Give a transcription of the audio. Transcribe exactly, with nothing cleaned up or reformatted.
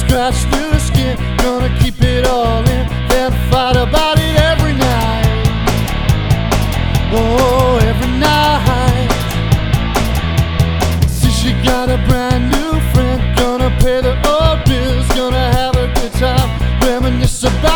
scratch through the skin, gonna keep it all in, then fight about it every night. Oh, every night. See, she got a brand new friend, gonna pay the old bills, gonna have a good time, reminisce about